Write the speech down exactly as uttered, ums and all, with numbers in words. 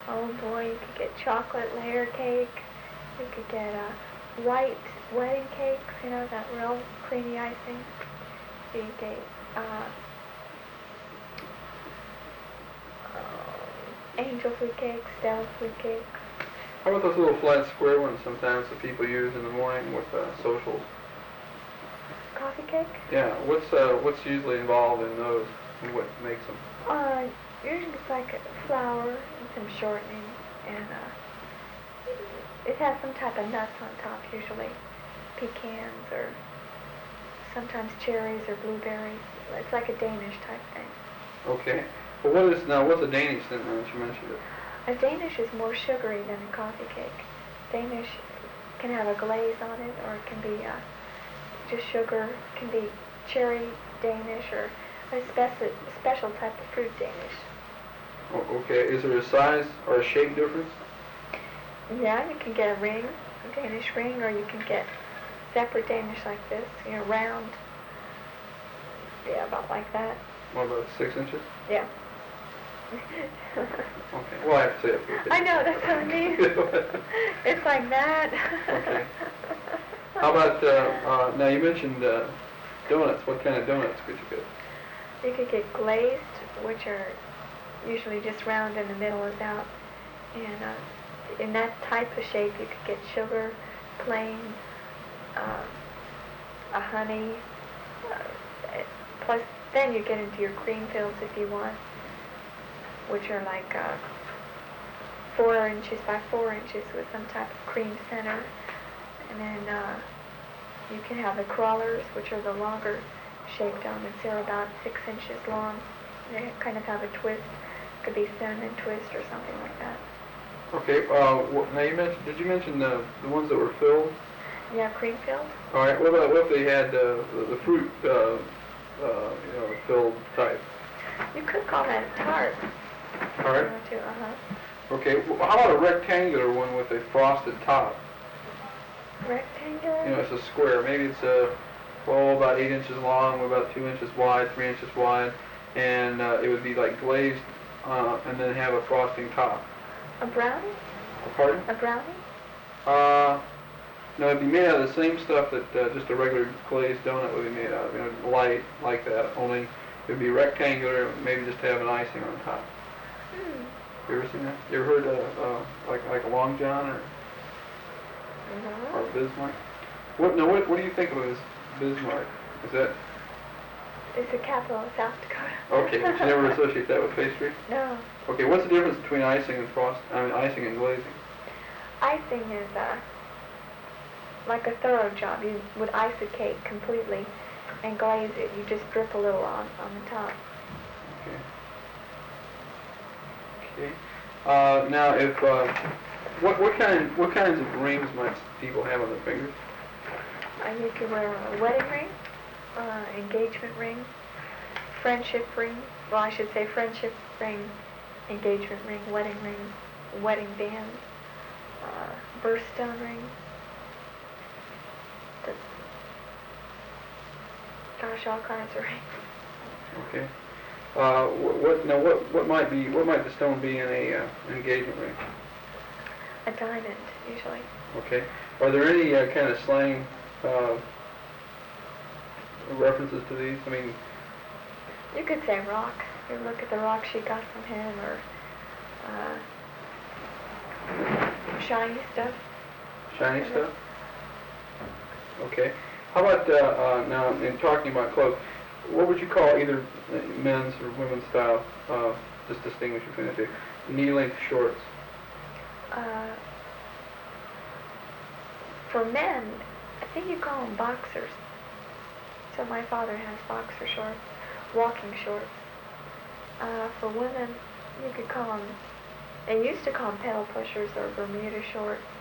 Oh boy, you could get chocolate layer cake. You could get uh, white wedding cakes, you know, that real creamy icing. You could get uh, uh, angel food cakes, Stella food cakes. How about those little flat square ones sometimes that people use in the morning with uh, socials? Coffee cake? Yeah, what's uh, what's usually involved in those and what makes them? Uh, usually it's like a flour and some shortening, and uh, it has some type of nuts on top, usually pecans or sometimes cherries or blueberries. It's like a Danish type thing. Okay. Well, what is now? What's a Danish then? Now that you mentioned it. A Danish is more sugary than a coffee cake. Danish can have a glaze on it, or it can be uh, just sugar. It can be cherry Danish or a speci- special type of fruit Danish. Oh, okay. Is there a size or a shape difference? Yeah, you can get a ring, a Danish ring, or you can get separate Danish like this, you know, round. Yeah, about like that. What about six inches? Yeah. Okay. Well, I have to say it. For I know, that's what I mean. It's like that. Okay. How about, uh, uh, now you mentioned uh, donuts. What kind of donuts could you get? You could get glazed, which are usually just round and the middle is out. And uh, in that type of shape, you could get sugar, plain, uh, a honey. Uh, plus, then you get into your cream fills if you want, which are like uh, four inches by four inches with some type of cream center. And then uh, you can have the crawlers, which are the longer shaped donuts. They're about six inches long. They kind of have a twist. Could be cinnamon twist or something like that. Okay. Uh, wh- now you mentioned. Did you mention the the ones that were filled? Yeah, cream filled. All right. What about what if they had uh, the, the fruit, uh, uh, you know, filled type? You could call that a tart. All right. Uh huh. Okay. Well, how about a rectangular one with a frosted top? Rectangular. You know, it's a square. Maybe it's a well about eight inches long, about two inches wide, three inches wide, and uh, it would be like glazed, uh, and then have a frosting top. A brownie. Pardon? A brownie. Uh, no, it'd be made out of the same stuff that uh, just a regular glazed donut would be made out of. You know, light like that. Only it would be rectangular, maybe just have an icing on top. Hmm. You ever seen that? You ever heard uh, uh, like like a Long John or No. or Bismarck? What? No. What? What do you think of as Bismarck? Is that It's the capital of South Dakota. okay? But you never associate that with pastry? No. Okay. What's the difference between icing and frost? I mean, icing and glazing. Icing is uh, like a thorough job. You would ice a cake completely and glaze it. You just drip a little on, on the top. Okay. Okay. Uh, now, if uh, what what kind what kinds of rings might people have on their fingers? Uh, you could wear a wedding ring, uh, engagement ring, friendship ring. Well, I should say friendship ring, engagement ring, wedding ring, wedding band, uh, birthstone ring. The, gosh, all kinds of rings. Okay. Uh, what, what now? What what might be what might the stone be in a uh, an engagement ring? A diamond, usually. Okay. Are there any uh, kind of slang uh, references to these? I mean, You could say rock. You look at the rock she got from him, or uh, shiny stuff. shiny stuff. Okay. How about uh, uh, now in talking about clothes? What would you call either men's or women's style? Uh, just distinguish between the two. Knee-length shorts. Uh, for men, I think you call them boxers. So my father has boxer shorts, walking shorts. Uh, for women, you could call them, they used to call them pedal pushers or Bermuda shorts.